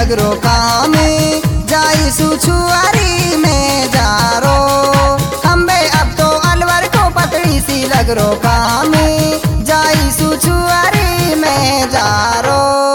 लगरो कामे जाई सुछुआरी में जारो खम्बे अब तो अलवर को पतड़ी सी लगरो कामे जाई सुछुआरी में जारो।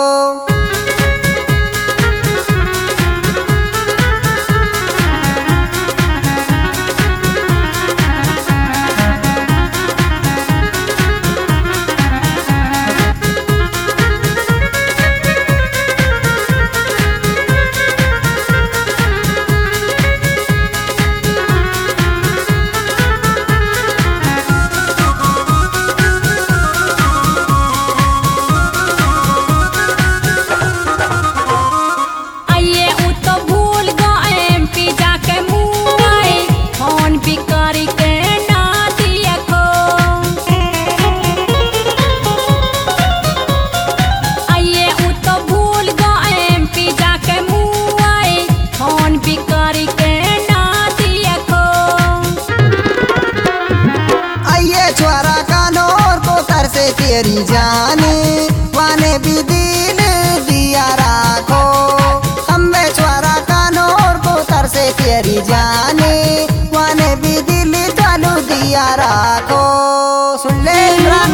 तेरी जाने वाने भी दिल दिया राखो हमें छोरा कानोर को तर से तेरी जाने वाने भी दिल चालू दिया राखो। सुन ले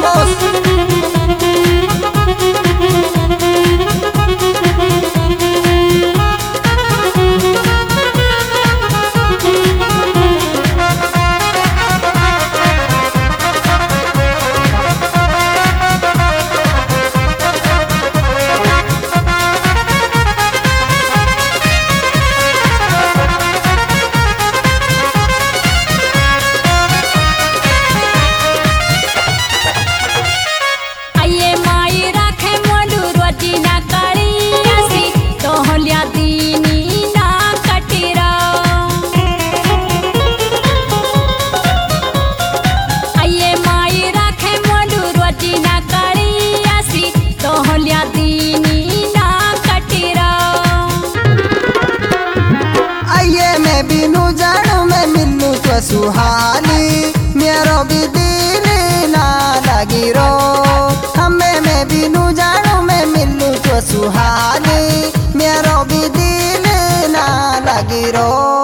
सुहानी मेरो भी दिल ना लगी रो हमें मैं भी नू जानू मैं मिलूं तो सुहानी मेरो भी दिल ना लगी रो।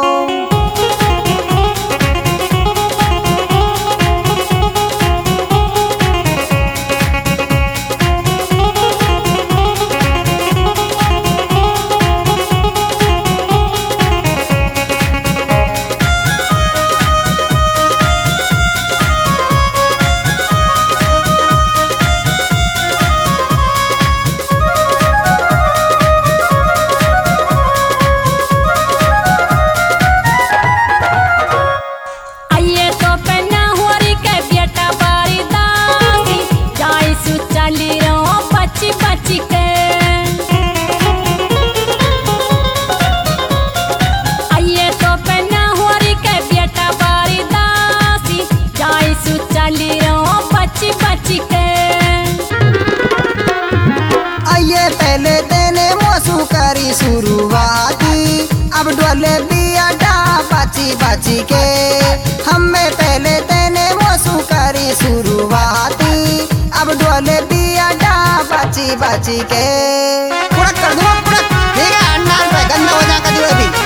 शुरुआती अब डोले बिया डा बाची बाची के हमें पहले तेने मोसू करी शुरुआती अब डोले बिया डा बाची बाची के पुरक कर दो पुरक ठीक है अन्ना पे गंदा हो जाएगा दियो भी।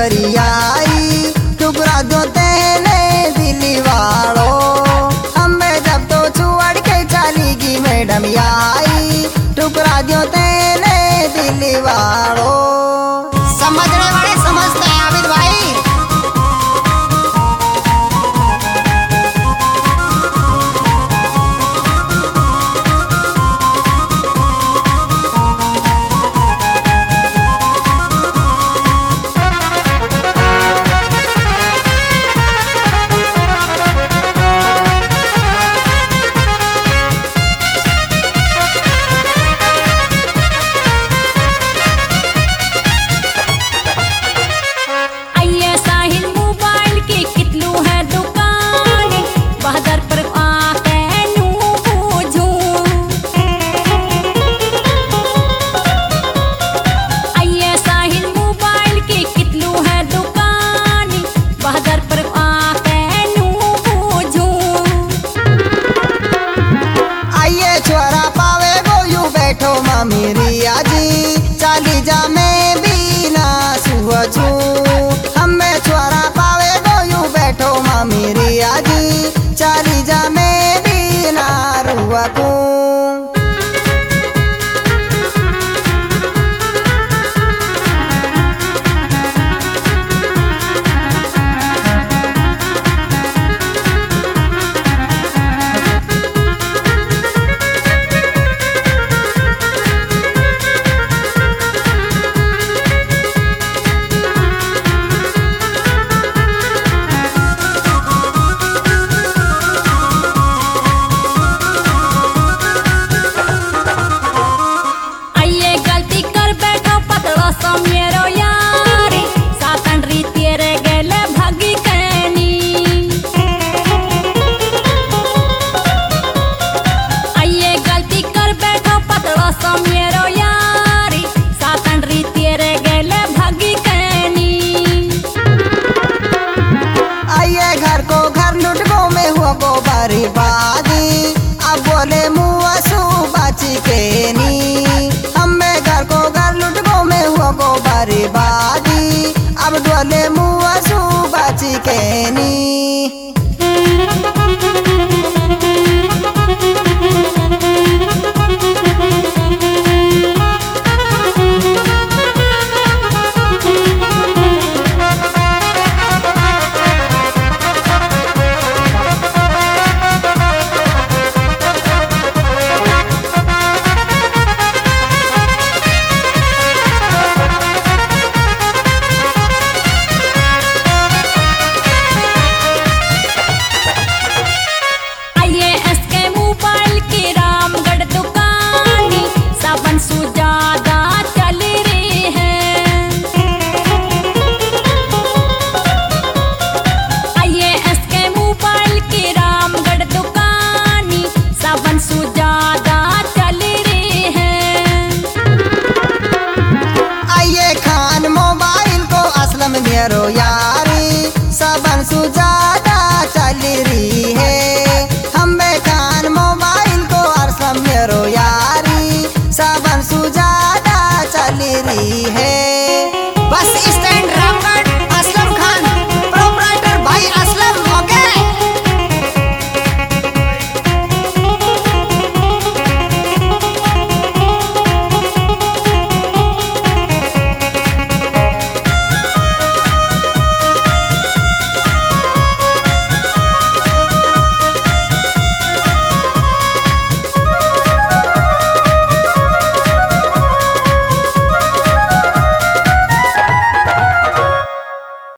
बरियाई टुकड़ा दो तेने दिल्ली वालों हमें जब तो छोड़ के चलेगी मैडम आई टुकड़ा दो तेने दिल्ली वालों। समझने वाले समझते हैं आबिद भाई। मेरी आजी चाली जा मैं भी ना सुहजू हमें छोरा पावे गो यूं बैठो माँ मेरी आजी चाली जा मैं भी ना रुआ को। बर्बादी अब बोले मुआ सू बाची के नी हमें घर को घर लुट गो में हुआ गो बर्बादी अब बोले मुआ सू बाची के नी। मेरो यार